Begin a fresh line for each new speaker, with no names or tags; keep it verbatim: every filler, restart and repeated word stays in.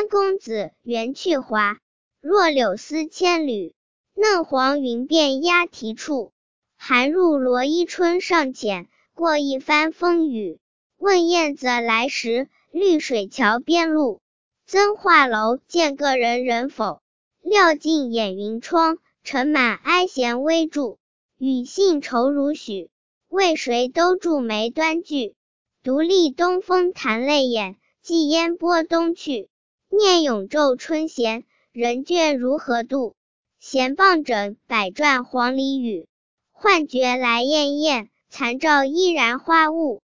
公子，元去华。若柳丝千缕，嫩黄云遍鸦啼处。寒入罗衣春尚浅，过一番风雨。问燕子来时，绿水桥边路。增画楼，见个人人否？料尽掩云窗，尘满哀弦微著。语信愁如许，为谁都驻眉端句。独立东风弹泪眼，寄烟波东去。念永昼春闲，人倦如何度？闲傍枕，百转黄鹂语。幻觉来艳艳，残照依然花雾。